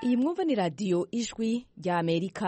Iyi mwumva ni radiyo ijwi rya Amerika.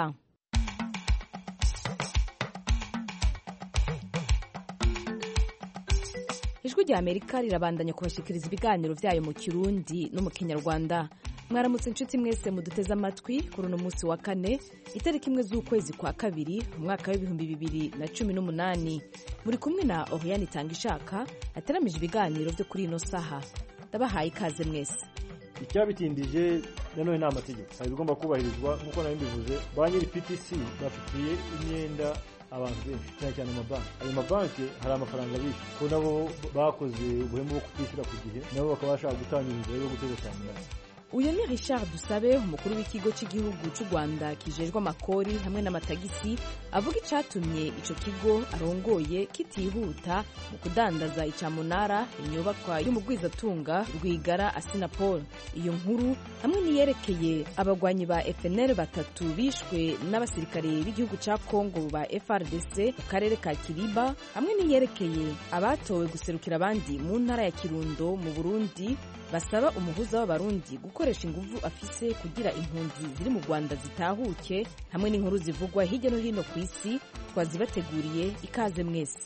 Ijwi rya Amerika rirabandanya kubashikiriza ibiganiro vyayo mu Kirundi no mu Kinyarwanda. Mwaramutse inshuti mwese muduteze amatwi kuri uno munsi wa kane itariki imwe z'ukwezi kwa kabiri umwaka w'ibihumbi 2018. Muri kumwe na Oriane Tangishaka ataramije ibiganiro vyo kuri ino saha. Ndabahaye ikaze mwese. Icyabitindije nanone nta mategeko bigomba kubahirizwa nkuko nari mbivuze. Ba nyiri PTC bafitiye imyenda abantu benshi cyane amabanki. Ayo mabanki hari amafaranga bishe ko nabo bakoze ubuhemu bwo kwishyura ku gihe, nabo bakabasha gutanga inzira yo guteza cyane. Uyu ni Richard Dusabe, umukuru w'ikigo cy'igihugu cy'u Rwanda kijejwe amakori hamwe n'amatagisi, avuga icatumye ico kigo arongoye kitihuta mu kudandaza icamunara inyubakwa y'umugwizatunga Rwigara Asinapol. Iyo nkuru hamwe niyerekeye abagwanyi ba FNL batatu bishwe n'abasirikare b'igihugu ca Kongo ba FRDC mu karere ka Kiriba, hamwe niyerekeye abatowe guserukira abandi mu ntara ya Kirundo mu Burundi basaba umuhuza w'abarundi gukoresha inguvu afise kugira impunzi ziri mu Rwanda zitahuke, hamwe n'inkuru zivugwa hirya no hino ku isi twazibateguriye. Ikaze mwese.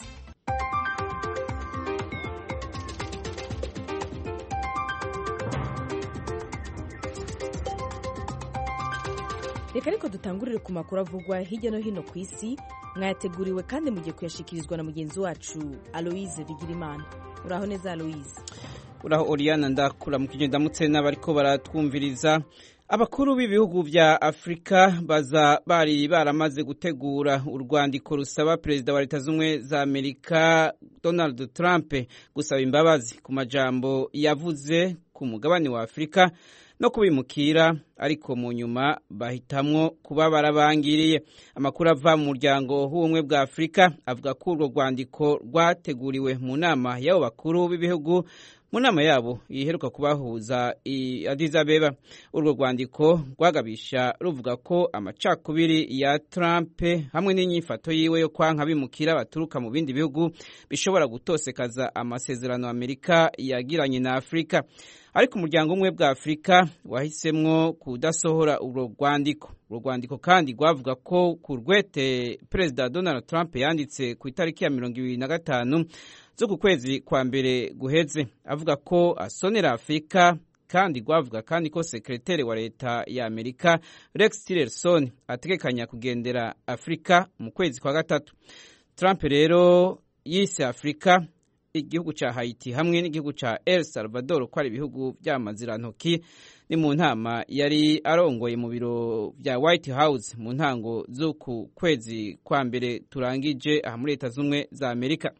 Reka ariko dutangurire ku makuru avugwa hirya no hino ku isi, mwayateguriwe kandi mugiye kuyashikirizwa na mugenzi wacu Aloise Bigirimana. Uraho neza Aloise? Uraho Oriana, ndakura mu kigenda mutse n'abariko baratwumviriza. Abakuru b'ibihugu vya Afrika bari baramaze gutegura urwandiko rusaba Perezida wa Leta Zunze za Amerika Donald Trump gusaba imbabazi ku majambo yavuze ku mugabane wa Afrika no kubimukira, ariko mu nyuma bahitamwo kuba barabangiriye. Amakuru ava mu muryango w'ubumwe bwa Afrika avuga ko urwo rwandiko rwateguriwe mu nama y'abo bakuru b'ibihugu mu nama yabo iheruka kubahuza i Addis Abeba. Urwo rwandiko rwagabisha ruvuga ko amacakubiri ya Trump hamwe n'inyifato yiwe yo kwanka bimukira baturuka mu bindi bihugu bishobora gutosekaza amasezerano Amerika yagiranye na Afrika. Ariko umuryango umwe bwa Afrika wahisemwo kudasohora urwo rwandiko. Urwo rwandiko kandi rwavuga ko ku rwete Perezida Donald Trump yanditse ku itariki ya 25 z'uku kwezi kwa mbere guheze, avuga ko asonera Afrika, kandi rwavuga kandi ko sekreteri wa leta ya Amerika Rex Tillerson ategekanya kugendera Afrika mu kwezi kwa gatatu. Trump rero yise Afrika, igihugu ca Haiti hamwe n'igihugu ca El Salvador ko ari ibihugu by'amazirantoki. Ni mu ntama yari arongoye mu biro vya White House mu ntango z'uku kwezi kwa mbere turangije aha muri Leta Zunze za Amerika.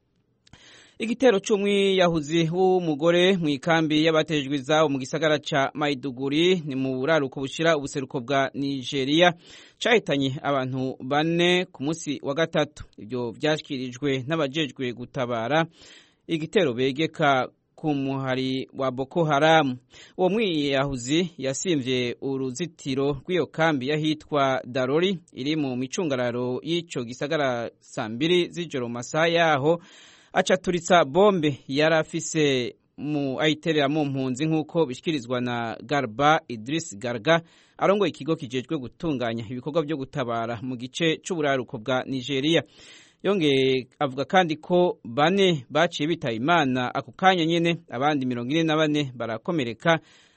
Igitero c'umwiyahuzi w'umugore mu ikambi y'abatejwe izabo mu gisagara ca Maiduguri ni mu buraruko bushira ubuseruko bwa Nigeria cahitanye abantu 4 ku munsi wa gatatu. Ibyo vyashikirijwe n'abajejwe gutabara igitero begeka ku muhari wa Boko Haram. Uwo mwiyahuzi yasimvye uruzitiro rw'iyo kambi yahitwa Darori iri mu micungararo y'ico gisagara saa 2 z'ijoro masaha yaho, acaturitsa bombe yarafise mu ayiterera mu mpunzi nk'uko bishikirizwa na Garba Idris Garga, arongoye ikigo kijejwe gutunganya ibikorwa byo gutabara mu gice c'uburaruko bwa Nigeria. Yongeye avuga kandi ko 4 baciye bitaba Imana ako kanya nyene, abandi 44 barakomereka,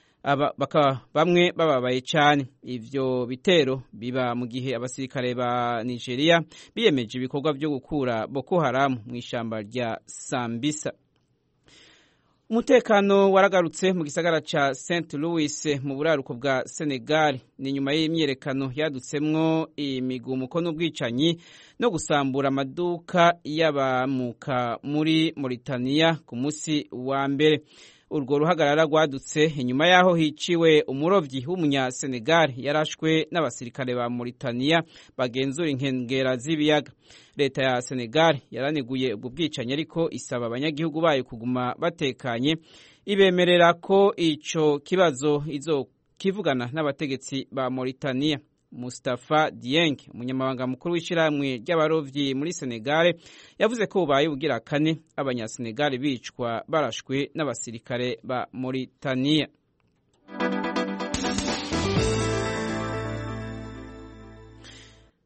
bamwe bababaye cyane. Ivyo bitero biba mu gihe abasirikare ba Nigeria biyemeje ibikorwa byo gukura Boko Haram mu ishamba rya Sambisa. Umutekano waragarutse mu gisagara ca St. Louis mu buraruko bwa Senegal ni nyuma y'imyerekano yadutsemwo imigumuko n'ubwicanyi no gusambura amaduka y'abamuka muri Mauritania ku munsi wa mbere. Urwo ruhagarara rwadutse inyuma yaho hiciwe umurovyi w'umunya Senegal yarashwe n'abasirikare ba Mauritania bagenzura inkengera z'ibiyaga. Leta ya Senegal yaraneguye ubwo bwicanyi, ariko isaba abanyagihugu bayo kuguma batekanye, ibemerera ko ico kibazo izokivugana n'abategetsi ba Mauritania. Mustafa Dieng, umunyamabanga mukuru w'ishiramwe ry'abarovyi muri Senegal, yavuze ko ubaye ubugira kane abanyasenegal bicwa barashwe n'abasirikare ba Mauritania.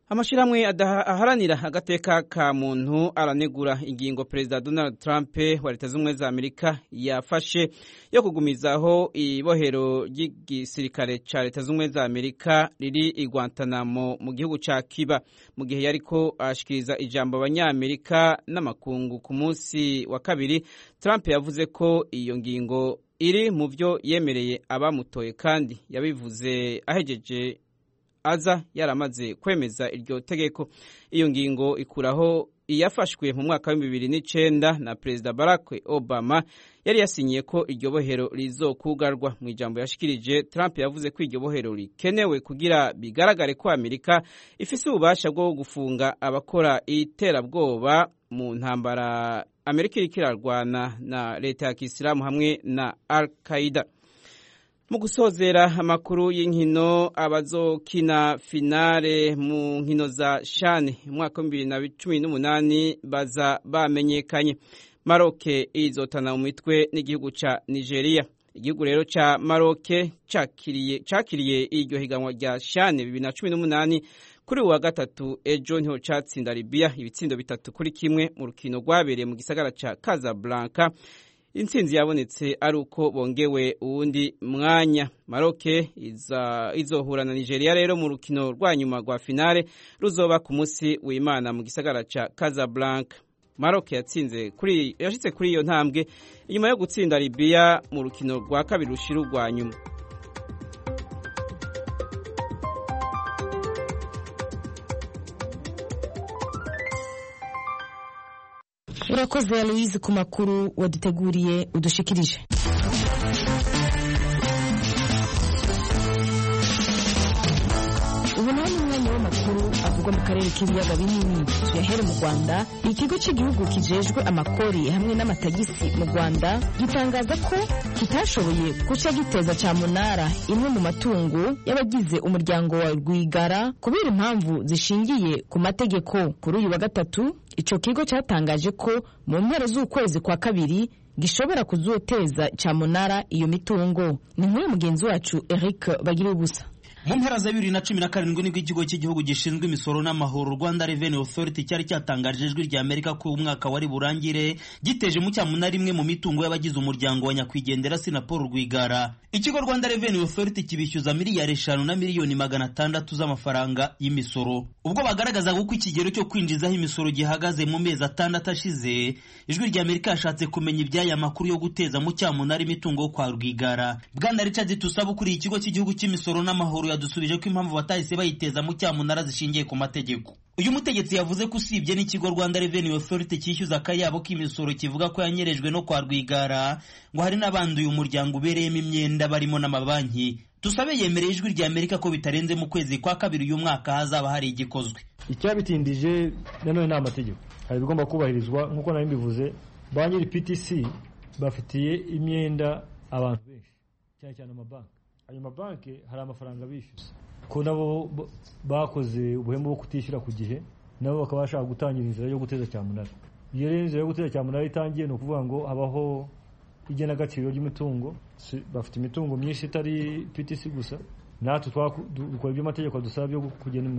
Amashirahamwe aharanira agateka ka muntu aranegura ingingo Perezida Donald Trump wa Leta Zunze Ubumwe za Amerika yafashe yo kugumizaho ibohero ry'igisirikare ca Leta Zunze Ubumwe za Amerika riri i Guantanamo mu gihugu ca Cuba mu gihe yariko ashikiriza ijambo abanyamerika n'amakungu ku munsi wa kabiri. Trump yavuze ko iyo ngingo iri mu vyo yemereye abamutoye kandi yabivuze ahejeje aza yaramaze kwemeza iryo tegeko. Iyo ngingo ikuraho iyafashwe mu mwaka wa 2009 na Perezida Barack Obama yari yasinyiye ko iryo bohero rizokugarwa. Mu ijambo yashikirije, Trump yavuze ko iryo bohero rikenewe kugira bigaragare ko Amerika ifise ububasha bwo gufunga abakora iterabwoba mu ntambara Amerika iriko irarwana na leta ya Kisilamu hamwe na Al-Qaeda. Mu gusozera amakuru y'inkino, abazokina finale mu nkino za CHAN mwaka 2018 baza bamenyekanye. Maroc izotana mu mitwe n'igihugu ca Nigeria. Igihugu rero ca Maroc cakiriye iryo higanwa rya CHAN 2018 kuri wa gatatu ejo niho catsinda Libya ibitsindo 3-1 mu rukino rwabereye mu gisagara ca Casablanca. Intsinzi yabonetse ari uko bongewe uwundi mwanya. Maroc izohura na Nigeria rero mu rukino rwa nyuma rwa finale ruzoba ku munsi w'Imana mu gisagara ca Casablanca. Maroc yashitse kuri iyo ntambwe inyuma yo gutsinda Libya mu rukino rwa kabiri rushira rwa nyuma. Urakoze Aloise ku makuru waduteguriye udushikirije. Ubu none umwanya w'amakuru avugwa mu karere k'ibiyaga binini. Tuyahere mu Rwanda. Ikigo cy'igihugu kijejwe amakori hamwe n'amatagisi mu Rwanda gitangaza ko kitashoboye guca giteza cyamunara imwe mu matungo y'abagize umuryango wa Rwigara kubera impamvu zishingiye ku mategeko. Kuri uyu wa gatatu ico kigo cyatangaje ko mu mpera z'ukwezi kwa kabiri gishobora kuzoteza cyamunara iyo mitungo. Ni nkuru mugenzi wacu Eric Bagiribusa. Mu mpera za 2017 nibwo ikigo cy'igihugu gishinzwe imisoro n'amahoro Rwanda Revenue Authority cyari cyatangaje ijwi rya Amerika ko umwaka wari burangire giteje mu cyamunara imwe mu mitungo y'abagize umuryango wa nyakwigendera Paul Rwigara. Ikigo Rwanda Revenue Authority kibishyuza miliyari 5 na miliyoni 600 z'amafaranga y'imisoro. Ubwo bagaragaza ko ikigero cyo kwinjizaho imisoro gihagaze mu mezi 6 ashize, ijwi rya Amerika yashatse kumenya ibyaya makuru yo guteza mu cyamunara imitungo kwa Rwigara. Bwana Richard Tusaba kuri ikigo cy'igihugu cy'imisoro n'amahoro yadusubije ko impamvu batahise bayiteza mu cyamunara zishingiye ku mategeko. Uyu mutegetsi yavuze ko usibye n'ikigo Rwanda Revenue Authority cyishyuza akayabo k'imisoro kivuga ko yanyerejwe no kwa Rwigara, ngo hari n'abandi uyu muryango ubereyemo imyenda barimo n'amabanki. Tusabe yemereye ijwi rya Amerika ko bitarenze mu kwezi kwa kabiri uyu mwaka hazaba hari igikozwe. Icyabitindije nanone n'amategeko hari bigomba kubahirizwa nk'uko nari mbivuze. Ba nyiri PTC bafitiye imyenda abantu benshi cyane amabanki. Ayo mabanki hari amafaranga bishyuza ko nabo bakoze ubuhemu bwo kutishyura ku gihe, nabo bakaba bashaka gutangira inzira yo guteza cyamunara. Iyo rero inzira yo guteza cyamunara itangiye, ni ukuvuga ngo habaho igenagaciro ry'imitungo. Bafite imitungo myinshi itari PTC gusa, natwe dukora ibyo amategeko dusaba byo kugena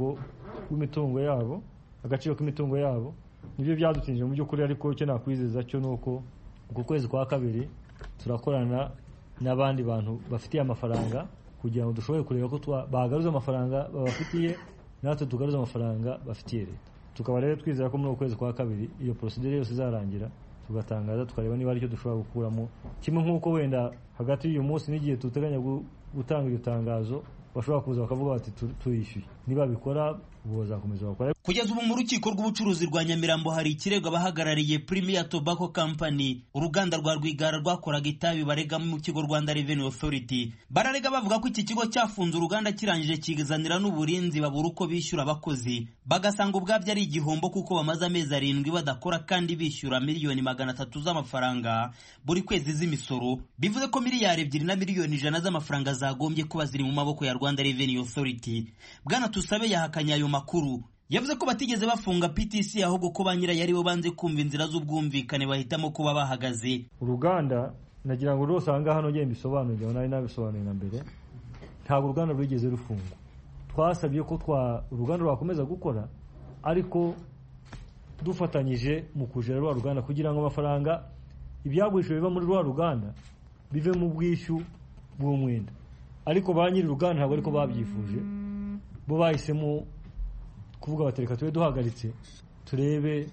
imitungo yabo, agaciro k'imitungo yabo. Nibyo byadutinje mu by'ukuri, ariko icyo nakwizeza cyo nuko uku kwezi kwa kabiri turakorana n'abandi bantu bafitiye amafaranga kugira ngo dushobore kureba ko bagaruza amafaranga babafitiye, natwe tugaruza amafaranga bafitiye leta. Tukaba rero twizera ko muri uku kwezi kwa kabiri iyo procedure yose izarangira, tugatangaza tukareba niba ari cyo dushobora gukuramo. Kimwe nk'uko wenda hagati y'uyu munsi n'igihe tuteganya gutanga iryo tangazo bashobora kuza bakavuga bati tuyishyuye. Niba bikora ubu bazakomeza bakora. Kugeza ubu mu rukiko rw'ubucuruzi rwa Nyamirambo hari ikirego abahagarariye Premier Tobacco Company, uruganda rwa Rwigara rwakoraga itabi, barega mu kigo Rwanda Revenue Authority. Bararega bavuga ko iki kigo cyafunze uruganda kirangije kigazanira n'uburinzi babura uko bishyura abakozi, bagasanga ubwabyo ari igihombo kuko bamaze amezi 7 badakora kandi bishyura miliyoni 300 z'amafaranga buri kwezi z'imisoro. Bivuze ko miliyari 2 na miliyoni 100 z'amafaranga zagombye kuba ziri mu maboko ya Rwanda Revenue Authority. Bwana Tusabe yahakanya ayo makuru. Yavuze ko batigeze bafunga PTC, ahubwo ko ba nyirayo aribo banze kumva inzira z'ubwumvikane bahitamo kuba bahagaze. Uruganda nagira ngo rwose aha ngaha nongeye mbisobanurire, nari nabisobanuye na mbere. Ntabwo uruganda rwigeze rufungwa, twasabye ko uruganda rwakomeza gukora ariko dufatanyije mu kujera rwa ruganda kugira ngo amafaranga ibyagurishijwe biva muri rwa ruganda bive mu bwishyu bw'umwenda, ariko ba nyiri uruganda ntabwo ariko babyifuje, bo bahisemo kuvuga batereka tube duhagaritse turebe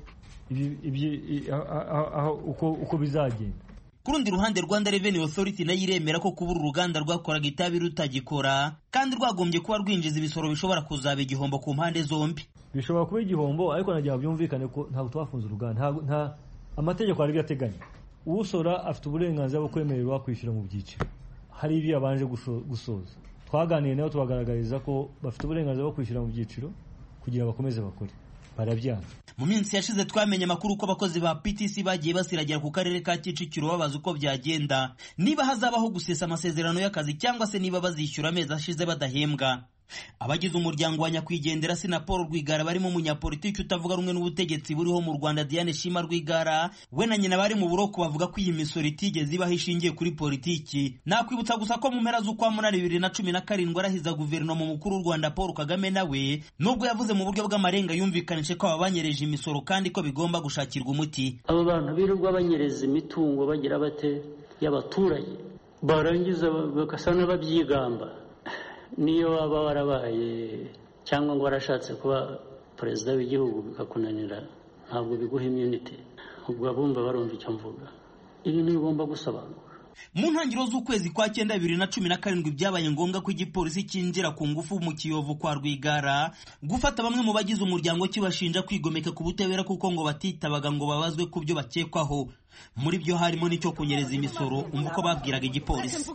uko bizagenda. Ku rundi ruhande Rwanda Revenue Authority nayo iremera ko kubura uruganda rwakoraga itabi rutagikora kandi rwagombye kuba rwinjiza ibisoro bishobora kuzaba igihombo ku mpande zombi. Bishobora kuba igihombo ariko nagira byumvikane ko ntabwo twafunze uruganda, nta amategeko ari byateganya. Usora afite uburenganzira bwo kwemererwa kwishyura mu byiciro, hari ibyo yabanje gusoza. Twaganiye nabo tubagaragariza ko bafite uburenganzira bwo kwishyura mu byiciro kugira bakomeze bakore, barabyanga. Mu minsi yashize twamenye amakuru ko abakozi ba PTC bagiye basiragira ku karere ka Kicukiro babaza uko byagenda, niba hazabaho gusesa amasezerano y'akazi cyangwa se niba bazishyura amezi ashize badahembwa. Abagize umuryango wa nyakwigendera Sinapol Rwigara barimo umunyapolitiki utavuga rumwe n'ubutegetsi buriho mu Rwanda Diane Shima Rwigara we na nyina bari mu buroko bavuga ko iyi misoro itigeze ibaho ishingiye kuri politiki. Nakwibutsa gusa ko mu mpera z'ukwa Munani 2017 arahiza guverinoma mukuru w'u Rwanda Paul Kagame nawe nubwo yavuze mu buryo bw'amarenga yumvikanije ko abanyereje imisoro kandi ko bigomba gushakirwa umuti. Abo bantu birirwa banyereza imitungo bagira bate y'abaturage barangiza bagasana babyigamba. Niyo waba warabaye cyangwa ngo warashatse kuba perezida w'igihugu bikakunanira ntabwo biguha immunity, ubwo abumva barumva icyo mvuga. Ibintu bigomba gusobanuka. Mu ntangiriro z'ukwezi kwa 9 2017 byabaye ngombwa ko igipolisi cyinjira ku ngufu mu Kiyovu kwa Rwigara gufata bamwe mu bagize umuryango kibashinja kwigomeka ku butabera kuko ngo batitabaga ngo babazwe ku byo bakekwaho. Muri byo harimo n'icyo kunyereza imisoro, umva uko babwiraga igipolisi.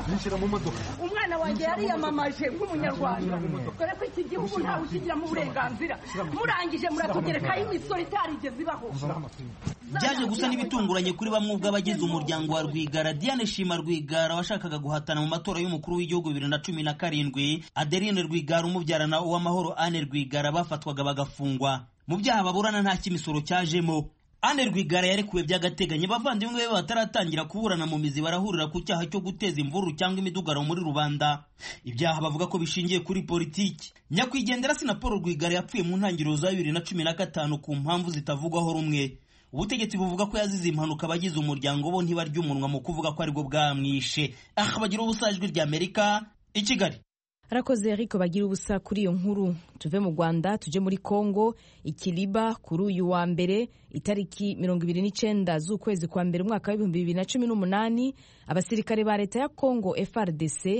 Umwana wanjye yari yamamaje nk'umunyarwanda, dore ko iki gihugu ntawe ukigira mu burenganzira, murangije muratugerekaho imisoro itarigeze ibaho. Byaje gusa n'ibitunguranye kuri bamwe ubw'abagize umuryango wa Rwigara. Diane Shima Rwigara washakaga guhatana mu matora y'umukuru w'igihugu 2017, Adeline Rwigara umubyarana uw'amahoro Anne Rwigara bafatwaga bagafungwa. Mu byaha baburana nta kimisoro cyajemo. Anne Rwigara yarekuwe by'agateganyo, bavandimwe be bataratangira kuburana mu mizi barahurira ku cyaha cyo guteza imvururu cyangwa imidugaro muri rubanda. Ibyaha bavuga ko bishingiye kuri politiki. Nyakwigendera Sinapol Rwigara yapfuye mu ntangiriro za 2015 ku mpamvu zitavugwaho rumwe. Ubutegetsi buvuga ko yazize impanuka, abagize umuryango bo ntibarya umunwa mu kuvuga ko aribwo bwamwishe. Bagira ubusajwi rya Amerika i Kigali. Arakoze Eric bagira ubusa kuri iyo nkuru. Tuve mu Rwanda tuje muri Kongo. Ikiliba kuri uyu wa mbere itariki 29 z'ukwezi kwa mbere umwaka wa 2018 abasirikare ba leta ya Kongo FARDC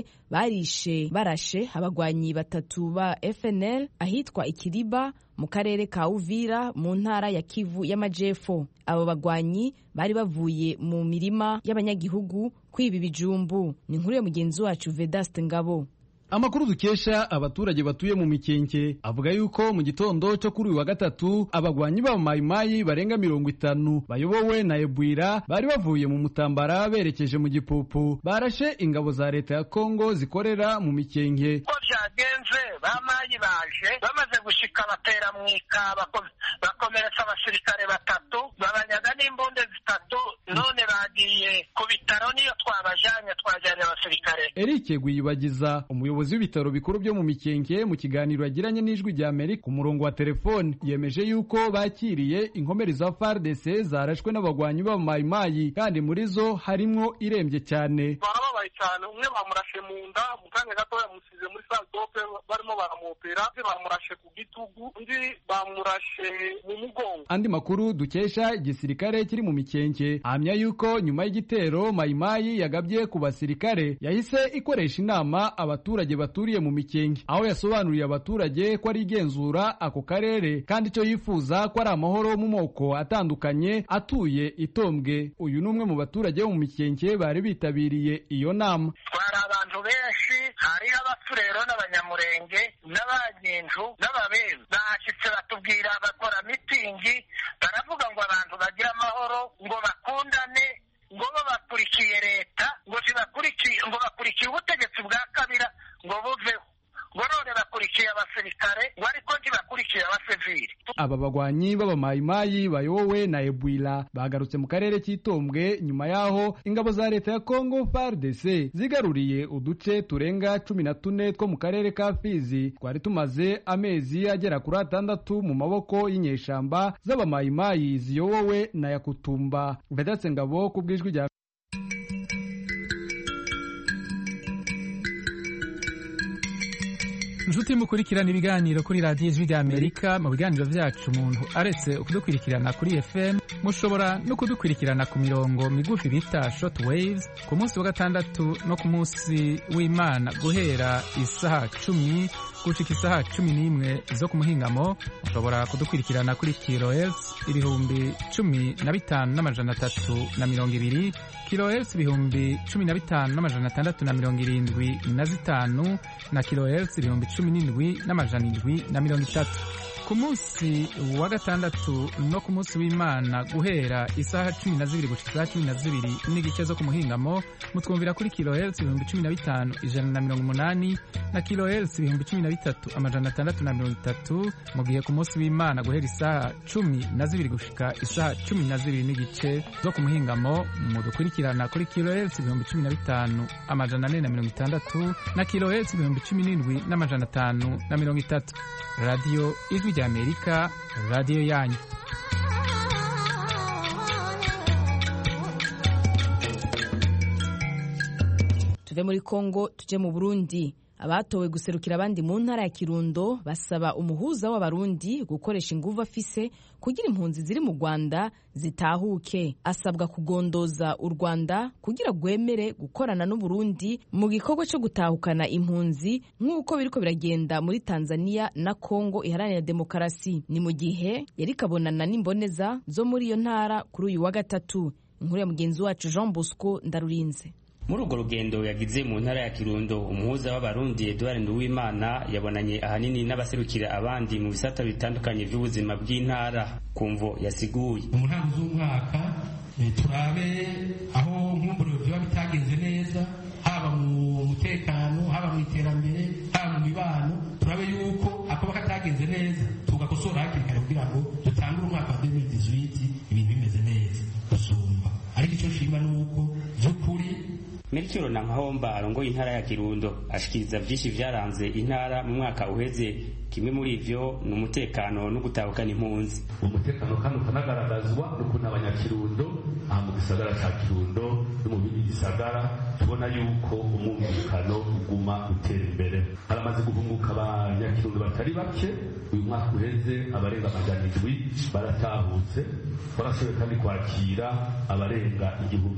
barashe abagwanyi batatu ba FNL ahitwa Ikiliba mu karere ka Uvira mu ntara ya Kivu y'Amajepfo. Abo bagwanyi bari bavuye mu mirima y'abanyagihugu kwiba ibijumbu. Ni inkuru ya mugenzi wacu Vedaste Ngabo. Amakuru dukesha abaturage batuye mu Mikenke avuga yuko mu gitondo cyo kuri uyu wa gatatu abagwanyi ba Mayimayi barenga 50 bayobowe na Ebwira bari bavuye mu Mutambara berekeje mu Gipupu barashe ingabo za leta ya Kongo zikorera mu Mikenke. Ko byagenze bamayi baje bamaze gushika batera mwika bakomeretsa abasirikare batatu babanyaga n'imbunde zitatu, none bagiye ku bitaro niyo twajanye abasirikare. Eric Gwiyibagiza umuyobozi w'ibitaro bikuru byo mu Mikenke mu kiganiro yagiranye n'ijwi rya Amerika ku murongo wa telefone yemeje yuko bakiriye inkomeri za FARDC zarashwe n'abagwanyi ba Mayimayi kandi muri zo harimo irembye cyane. Barababaye cyane, umwe bamurashe mu nda, mu kanya gato yamusize muri Sandope barimo baramopera, bamurashe ku gitugu, undi bamurashe mu mugongo. Andi makuru dukesha igisirikare kiri mu Mikenke ahamya yuko nyuma y'igitero Mayimayi yagabye ku basirikare yahise ikoresha inama abaturage baturiye mu Mikenke, aho yasobanuriye abaturage ko ari igenzura ako karere kandi icyo yifuza ko ari amahoro mu moko atandukanye atuye itombwe. Uyu numwe mu baturage bo mu Mikenke bari bitabiriye iyo nama. Twari abantu benshi, hari abafurero n'abanyamurenge n'abanyinju n'ababembe bahashitse batubwira bakora mitingi, baravuga ngo abantu bagira amahoro, ngo bakundane, ngo bakurikiye leta, ngo bakurikiye ubutegetsi bwa Kabila ngo buveho, ngo none bakurikiye abasirikare, ngo ariko ntibakurikiye abasivili. Aba bagwanyi b'abamayimayi bayowe na Ebwila bagarutse mu karere cy'Itombwe nyuma yaho ingabo za leta ya Kongo FARDC zigaruriye uduce turenga 14 two mu karere ka Fizi twari tumaze amezi agera kuri 6 mu maboko y'inyeshamba z'abamayimayi ziyowe na Yakutumba. Vedatse Ngabo ku bwijwi rya Njuti mukurikirana ibiganiro kuri Radio Ijwi ry'Amerika. Mu biganiro vyacu umuntu aretse kudukurikirana kuri FM, mushobora no kudukurikirana ku mirongo migufi bita short waves ku munsi wa gatandatu no ku munsi w'Imana guhera isaha 10 gushika isaha 11 zo ku muhingamo. Mushobora kudukurikirana kuri kilohertz 15,320 kilohertz 15,675 na kilohertz 17,730. Ku munsi wa gatandatu no ku munsi w'Imana guhera isaha 12 gushika 12 n'igice zo ku muhingamo mutwumvira kuri kilohertz 15,180 na kilohertz 13,630. Mu gihe ku munsi w'Imana guhera isaha 12 gushika isaha 12 n'igice zo ku muhingamo mudukurikirana kuri kilohertz 15,460 na kilohertz 17,530. Radio Ijwi ry'Amerika, radio yanyu. Tuve muri Kongo tuje mu Burundi. Abatowe guserukira abandi mu ntara ya Kirundo basaba umuhuza w'abarundi gukoresha inguvu afise kugira impunzi ziri mu Rwanda zitahuke. Asabwa kugondoza u Rwanda kugira gwemere gukorana n'u Burundi mu gikorwa cyo gutahukana impunzi nk'uko biriko biragenda muri Tanzania na Kongo iharanira demokarasi. Ni mu gihe yari kabonana n'imboneza zo muri iyo ntara kuri uyu wa gatatu. Inkuru ya mugenzi wacu Jean Bosco Ndarurinze. Muri urwo rugendo yagize mu ntara ya Kirundo, umuhuza w'abarundi Edouard Nduwimana yabonanye ahanini n'abaserukira abandi mu bisata bitandukanye by'ubuzima bw'intara. Kumvo yasiguye mu ntango z'umwaka turabe aho nkumbure biba bitagenze neza, haba mu mutekano, haba mu iterambere, haba mu mibano, turabe yuko akoba katagenze neza tugakosora hakiri kare kugira ngo dutangure umwaka wa 2018 ibintu bimeze neza gusumba. Ariko icyo nshima nuko by'ukuri Melchior Nankahomba arongoye intara ya Kirundo ashikiriza vyinshi vyaranze intara mu mwaka uheze. Kimwe muri ivyo ni umutekano no gutahukana impunzi. Umutekano kandi ukanagaragazwa n'ukuntu abanyakirundo mu gisagara ca Kirundo no mu bindi gisagara tubona yuko umwumvikano uguma utera imbere. Haramaze guhunguka abanyakirundo batari bake. Uyu mwaka uheze abarenga 700 baratahutse. Barashoboye kandi kwakira abarenga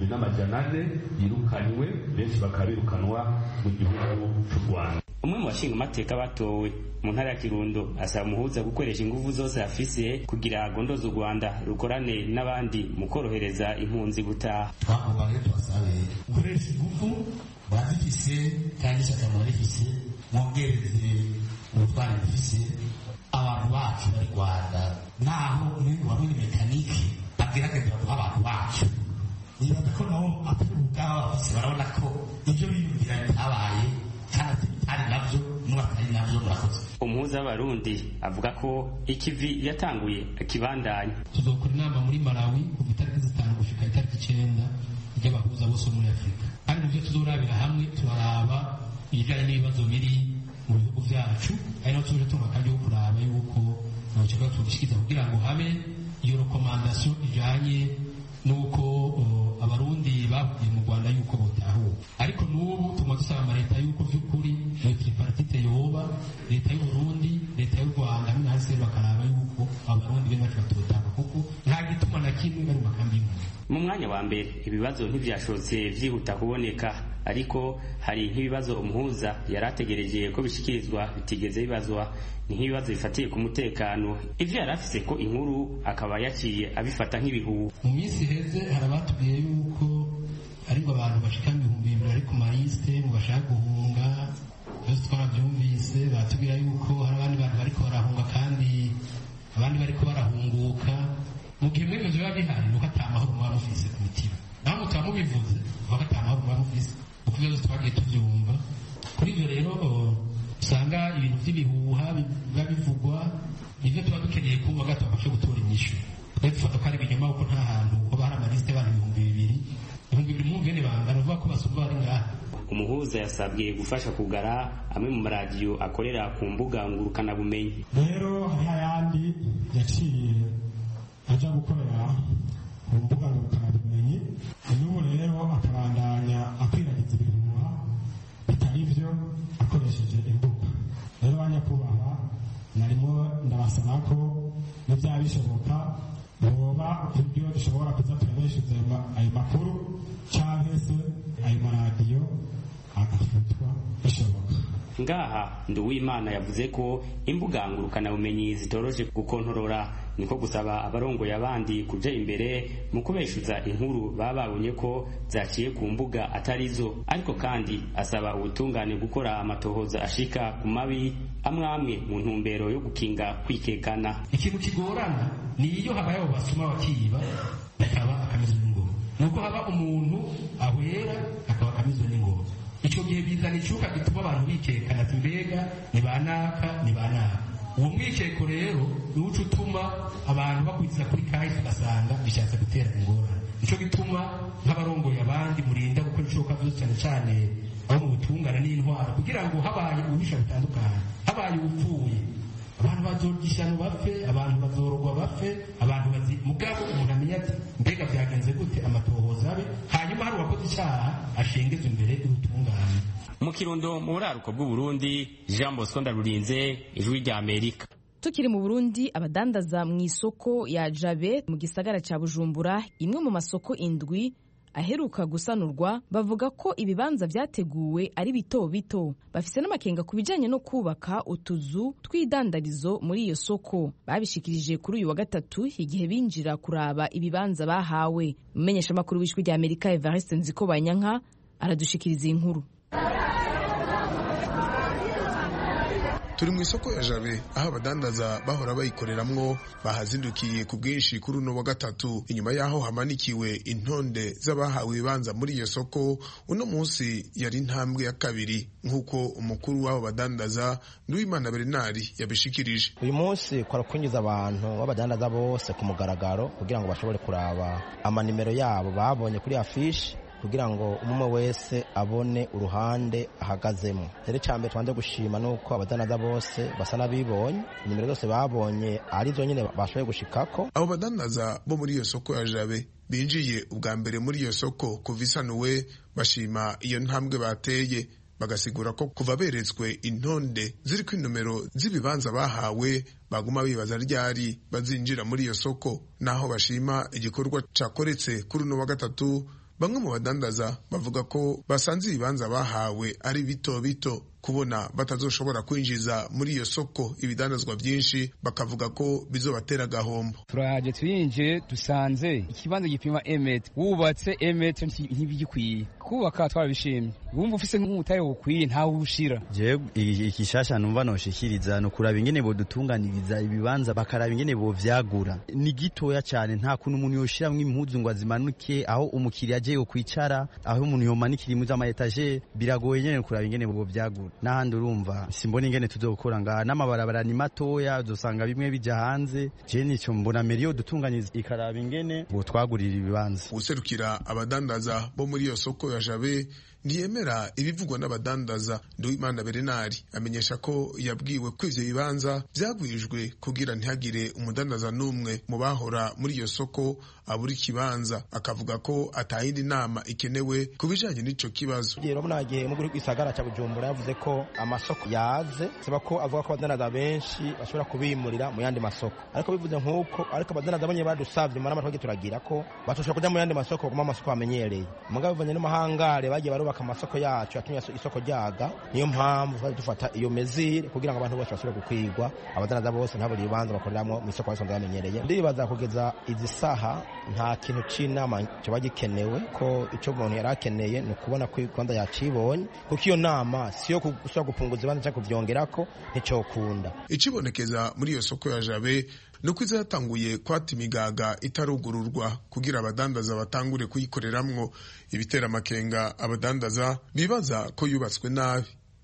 1,400 yirukanywe, benshi bakabirukanwa mu gihugu cy'u Rwanda. Umwe mu bashinga amateka batowe mu ntara ya Kirundo asaba umuhuza gukoresha ingufu zose afise kugira agondoze u Rwanda rukorane n'abandi mu korohereza impunzi gutaha. Twakubaye twasabe gukoresha ingufu bazifise kandi cyangwa rifise mwongereze ubutwari bifise abantu bacu bari Rwanda naho muri wabiri mekaniki agerageza guha abantu bacu. Niba ko naho apuruka barabona ko ibyo biyumvira bitabaye kandi ari navyo n'ubatari navyo murakoze. Umuhuza w'abarundi avuga ko ikivi yatanguye akibandanya. Tuzokora inama muri Malawi kuva itariki 5 gushika itariki 9 y'abahuza bose muri Afrika. Kandi muvyo tuzorabira hamwe turaraba ibijanye n'ibibazo biri mu bihugu vyacu, ari naho tuje tunga kandi kuraba yuko nocyo tugishyikiza kugira ngo habe iyo recommandation ijanye nuko abarundi bavuye mu Rwanda yuko botahuka. Ariko n'ubu tuma dusaba leta yuko by'ukuri tripartite yoba leta y'u Burundi, leta y'u Rwanda n'ahase bakaraba yuko abarundi benshi batotaha kuko nta gituma na kimwe bari makambi. Mu mwanya wa mbere ibibazo ntivyashotse vyihuta kuboneka, ariko hari nk'ibibazo umuhuza yarategereje ko bishikirizwa bitigeze bibazwa. Ni nk'ibibazo bifatiye ku mutekano, ivyo yarafise ko inkuru akaba yaciye abifata nk'ibihuha. Mu minsi heze harabatubwiye yuko ariko abantu bashika 200 ari ku mariste mu bashaka guhunga. Byose twarabyumvise, batubwira yuko hari abandi bantu bariko barahunga kandi abandi bariko barahunguka. Mu gihe mwebwe biba bihari nuko atamahoro muba mufise ku mutima, naho mutaba mubivuze nuko atamahoro muba mufise, kuko byose twagiye tubyumva. Kuri ibyo rero usanga ibintu by'ibihuha biba bivugwa nivyo tuba dukeneye kumva gato bafashe gutora inyishu. Rero dufata ko ari ibinyoma kuko nta hantu hoba hari amalisite y'abantu 2,000 mu ngene bangana uvuga ko basumba bari ngaha. Umuhuza yasabwe gufasha kugara amwe mu maradiyo akorera ku mbuga ngurukana bumenyi. Rero hari ayandi yaciye aja gukorera ku mbuga ngurukana bumenyi, n'ubu rero akabandanya akwiragiza ibihuha bitari byo akoresheje imbuga. Rero banyakubahwa narimo ndabasaba ko nibyaba bishoboka boba ibyo dushobora kuza turabeshuza ayo makuru cyangwa se ayo maradiyo agafutwa bishoboka. Ngaha Nduwimana yavuze ko imbuga ngurukana bumenyi zitoroshe gukontorora, niko gusaba abarongoye abandi kuja imbere mu kubeshuza inkuru bababonye ko zaciye ku mbuga atarizo, ariko kandi asaba ubutungane gukora amatohoza ashika ku mabi amwe mu ntumbero yo gukinga kwikekana. Ikintu kigorana ni iyo habaye abo basuma bakiba bakaba akamizwe n'ingoro, nuko haba umuntu ahwera akaba akamizwe n'ingoro. Ico gihe bizana icuka gituma abantu bikekana ati mbega ni banaka. Uwo mwikeko rero ni uca utuma abantu bakurikiza kuri kahise ugasanga bishatse gutera ingorane. Nico gituma nk'abarongoye abandi murinda gukora icoka vyose cyane cyane abo mu butungane n'intwaro, kugira ngo habaye ububisha butandukanye, habaye upfuye abantu bazogishana bapfe, abantu bazorogwa bapfe, abantu mugabo umuntu amenya ati mbega byagenze gute, amatohoza abe, hanyuma hari uwakoze icyaha ashengezwe imbere y'ubutungane. Mu Kirundo mu buraruko bw'u Burundi, Jean Bosco Ndarurinze, Ijwi rya Amerika. Tukiri mu Burundi, abadandaza mu isoko ya Jabe mu gisagara ca Bujumbura, imwe mu masoko indwi aheruka gusanurwa, bavuga ko ibibanza vyateguwe ari bito bito. Bafise n'amakenga ku bijanye no kubaka utuzu tw'idandarizo muri iyo soko. Babishikirije kuri uyu wa gatatu igihe binjira kuraba ibibanza bahawe. Umenyesha makuru w'Ijwi rya Amerika Evariste Nzikobanyanka aradushikiriza inkuru. Turi mu isoko ya Jabe aho abadandaza bahora bayikoreramwo bahazindukiye ku bwinshi kuri uno wa gatatu, inyuma yaho hamanikiwe intonde z'abahawe ibibanza muri iyo soko. Uno munsi yari intambwe ya kabiri nk'uko umukuru w'abo badandaza Nduwimana Bernard yabishikirije. Uyu munsi kwara kwinjiza abantu b'abadandaza bose ku mugaragaro kugira ngo bashobore kuraba amanimero yabo babonye kuri afishe, kugira ngo umwe wese abone uruhande ahagazemo. Rero cyambere twanje gushima nuko abadandaza bose basa nabibonye, nimero zose babonye ari zo nyene bashoboye gushikako. Abo badandaza bo muri iyo soko ya Jabe binjiye ubwa mbere muri iyo soko kuva isanuwe, bashima iyo ntambwe bateye, bagasigura ko kuva beretswe intonde ziri ku nomero z'ibibanza bahawe baguma bibaza ryari bazinjira muri iyo soko. Naho bashima igikorwa cakoretse kuri uno wa gatatu, bamwe mu badandaza bavuga ko basanze ibibanza bahawe ari bito bito, kubona batazoshobora kwinjiza muri iyo soko ibidandazwa byinshi, bakavuga ko bizobatera gahombo. Turaje twinjiye dusanze ikibanza gipima emet, wubatse emet ntibigikwiye kubaka, twarabishimye. Wumva ufise nk'umutaye ukwiye ntawe ushira. Je ikishasha numva noshikiriza no kuraba ingene bo dutunganiriza ibibanza, bakaraba ingene bo vyagura. Ni gitoya cyane, nta kuntu umuntu yoshiramwe impuzu ngo azimanuke aho umukiriya aje yo kwicara, aho umuntu yomanikira impuzu ama etage, biragoye nyene kuraba ingene bo vyagura. N'ahandi urumva simbona ingene tuzokora ngaha, n'amabarabara ni matoya, uzosanga bimwe bija hanze. Je nico mbona meriyo dutunganiriza ikaraba ingene bo twagurira ibibanza. Userukira abadandaza bo muri iyo soko ya Jabe ntiyemera ibivugwa n'abadandaza. Nduwimana Bernard amenyesha ko yabwiwe ko ivyo bibanza vyagwijwe kugira ntihagire umudandaza n'umwe mu bahora muri iyo soko abura ikibanza, akavuga ko atayindi nama ikenewe ku bijanye n'ico kibazo. Rero munagiye mu gisagara ca Bujumbura yavuze ko amasoko yaze, seba ko avuga ko abadandaza benshi bashobora kubimurira mu yandi masoko, ariko bivuze nk'uko ariko abadandaza bonye badusavye marama twagi turagira ko batoshobora kuja mu yandi masoko kuma amasoko amenyereye. Mugabo bivanye n'amahangare bagiye barubaka amasoko yacu yatumye isoko ryaga, niyo mpamvu twari dufata iyo mezire kugira ngo abantu bose bashobore gukwigwa, abadandaza bose ntaburi ibibanza bakoreramo mu isoko basanzwe bamenyereye. Ndibaza kugeza izi saha nta kintu c'inama cyo bagikenewe, ko ico umuntu yarakeneye no kubona ko ikonda yacibonye, kuko iyo nama siyo gusaba gupunguza ibibanza cyangwa kuvyongerako nico kunda. Icibonekeza muri iyo soko ya Jabe nuko izatanguye kwata imigaga itarugururwa kugira abadandaza batangure kuyikoreramwo, ibitera amakenga abadandaza bibaza ko yubatswe nabi.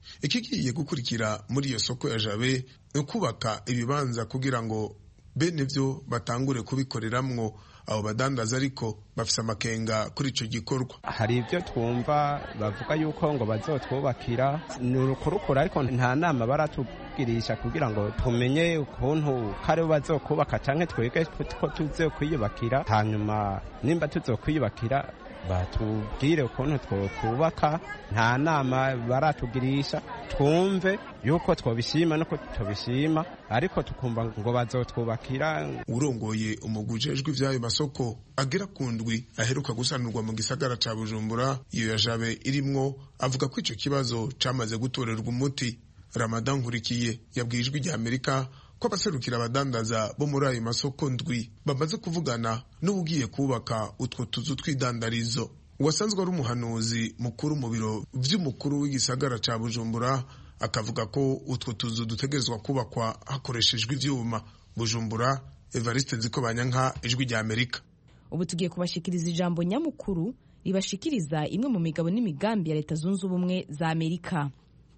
ikigiye gukurikira muri iyo soko ya Jabe ni kubaka ibibanza kugira ngo bene vyo batangure kubikoreramwo. Abo badandaza ariko bafise amakenga kuri ico gikorwa. Hari ibyo twumva bavuga yuko ngo bazotwubakira ni urukurukura, ariko nta nama baratugirisha kugira ngo tumenye ukuntu kare bazokubaka canke twege ko tuzokwiyubakira. Hanyuma nimba tuzokwiyubakira batubwire ukuntu twubaka. Nta nama baratugirisha twumve yuko twobishima nuko tubishima, ariko tukumva ngo bazotwubakira. Urongoye umugwi ujejwe ivyayo masoko agera ku ndwi aheruka gusanurwa mu gisagara ca Bujumbura, iyo ya Jabe irimwo, avuga ko ico kibazo camaze gutorerwa umuti. Ramadan Nkurikiye yabwiye Ijwi rya Amerika ko abaserukira abadandaza bo muri ayo masoko ndwi bamaze kuvugana n'ugiye kubaka utwo tuzu tw'idandarizo. Uwasanzwe ari umuhanuzi mukuru mu biro vy'umukuru w'igisagara ca Bujumbura akavuga ko utwo tuzu dutegerezwa kubakwa hakoreshejwe ivyuma. Bujumbura, Evariste Nzikobanyanka, Ijwi rya Amerika. Ubu tugiye kubashikiriza ijambo nyamukuru ribashikiriza imwe mu migabo n'imigambi ya Leta Zunze Ubumwe za Amerika.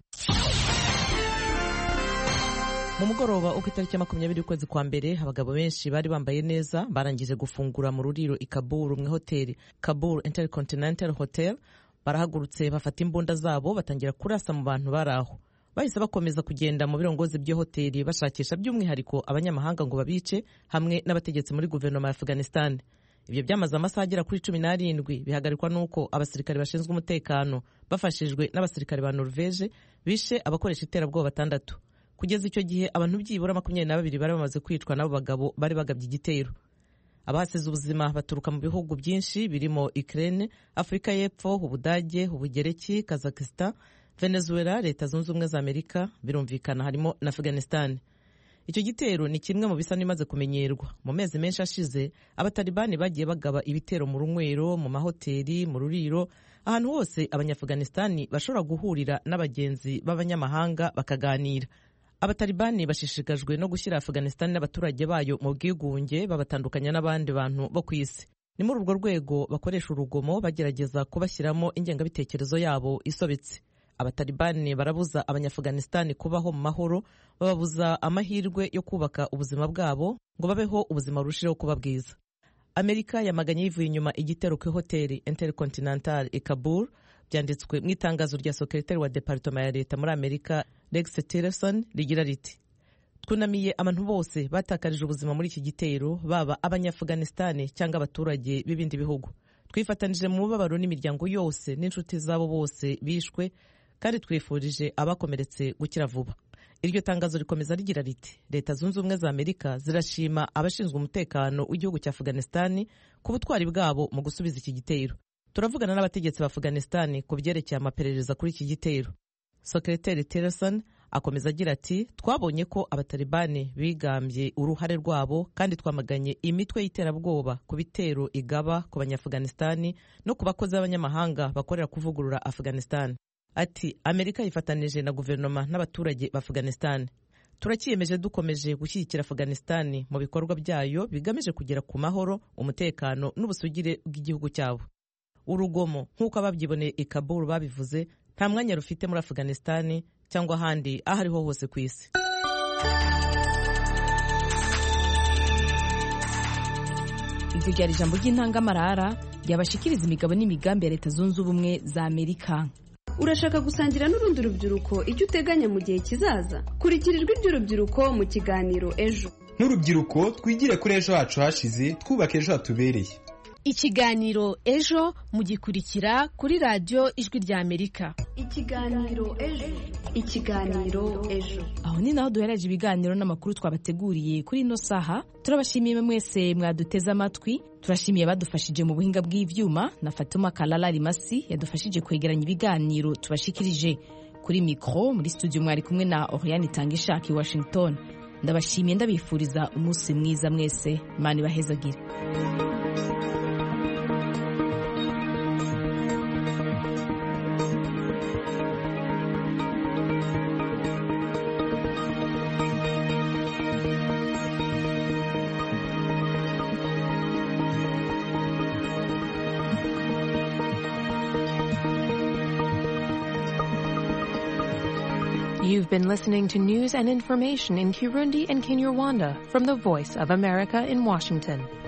Mu mugoroba uko itariki ya 20 ukwezi kwa mbere, abagabo benshi bari bambaye neza barangije gufungura mu ruriro i Kabul mu hoteli Kabul Intercontinental Hotel. Barahagurutse bafata imbunda zabo batangira kurasa mu bantu baraho. Bahise bakomeza kugenda mu birongozi by'iyo hoteli bashakisha by'umwihariko abanyamahanga ngo babice, hamwe n'abategetsi muri guverinoma ya Afghanistan. Ibyo byamaze amasaha agera kuri 17 bihagarikwa nuko abasirikare bashinzwe umutekano bafashijwe n'abasirikare ba Norvege bishe abakoresha iterabwoba 6. Kugeza icyo gihe abantu byibura 22 bari bamaze kwicwa n'abo bagabo bari bagabye igitero. Abahasize ubuzima baturuka mu bihugu byinshi birimo Ukraine, Afrika y'Epfo, Ubudage, Ubugereki, Kazakhstan, Venezuela, Leta Zunze Ubumwe za Amerika, birumvikana harimo na Afghanistan. Icyo gitero ni kimwe mu bisa nimaze kumenyerwa. Mu mezi menshi ashize, abatalibani bagiye bagaba ibitero mu runywero, mu mahoteli, mu ruriro, ahantu hose abanyafghanistani bashobora guhurira n'abagenzi b'abanyamahanga bakaganira. Abatalibani bashishikajwe no gushyira Afghanistan n'abaturage bayo mu bwigunge, babatandukanya n'abandi bantu bo ku isi. Ni muri urwo rwego bakoresha urugomo bagerageza kubashyiramo ingengabitekerezo yabo isobetse. Abatalibani barabuza abanyafghanistan kubaho mu mahoro, bababuza amahirwe yo kubaka ubuzima bwabo ngo babeho ubuzima burushijeho kuba bwiza. Amerika yamaganye yivuye inyuma igitero ku hoteli Intercontinental i Kabul. Byanditswe mu itangazo rya Secretary wa Department ya Leta muri Amerika Rex Tillerson rigira riti: twunamiye abantu bose batakarije ubuzima muri iki gitero, baba abanyafghanistan cyangwa abaturage b'ibindi bihugu. Twifatanije mu mubabaro n'imiryango yose n'inshuti zabo bose bishwe, kandi twifurije abakomeretse gukira vuba. Iryo tangazo rikomeza rigira riti: Leta Zunze Ubumwe za Amerika zirashima abashinzwe umutekano w'igihugu cya Afghanistan ku butwari bwabo mu gusubiza iki gitero. Turavugana n'abategetsi ba Afghanistan ku byerekeye amaperereza kuri iki gitero. Secretary Tillerson akomeza agira ati: twabonye ko abatalibani bigambye uruhare rwabo, kandi twamaganye imitwe y'iterabwoba ku bitero igaba ku banyafghanistan no ku bakozi b'abanyamahanga bakorera kuvugurura Afghanistan. Ati: Amerika yifatanije na guverinoma n'abaturage ba Afghanistan. Turakiyemeje dukomeje gushyigikira Afghanistan mu bikorwa byayo bigamije kugera ku mahoro, umutekano n'ubusugire bw'igihugu cyabo. Urugomo nk'uko ababyiboneye i Kabul babivuze nta mwanya rufite muri Afghanistan cyangwa ahandi aho ariho hose ku isi. Iryo ryari ijambo ry'intangamarara ryabashikiriza imigabo n'imigambi ya Leta Zunze Ubumwe za Amerika. Urashaka gusangira n'urundi rubyiruko icyo uteganya mu gihe kizaza? Kurikira ijwi ry'urubyiruko mu kiganiro Ejo. Nk'urubyiruko twigire kuri ejo hacu hashize, twubake ejo hatubereye. Ikiganiro Ejo mugikurikira kuri radio Ijwi rya Amerika. Ikiganiro Ejo. Aho ni naho duhereje ibiganiro n'amakuru twabateguriye kuri ino saha. Turabashimiye mwese mwaduteze amatwi. Turashimiye badufashije mu buhinga bw'ivyuma na Fatuma Kalala Rimasi yadufashije kwegeranya ibiganiro tubashikirije. Kuri mikro muri studio mwari kumwe na Oriane Tangishaki Washington. Ndabashimiye ndabifuriza umunsi mwiza mwese. Imana ibahezagire. You've been listening to news and information in Kirundi and Kinyarwanda from the Voice of America in Washington.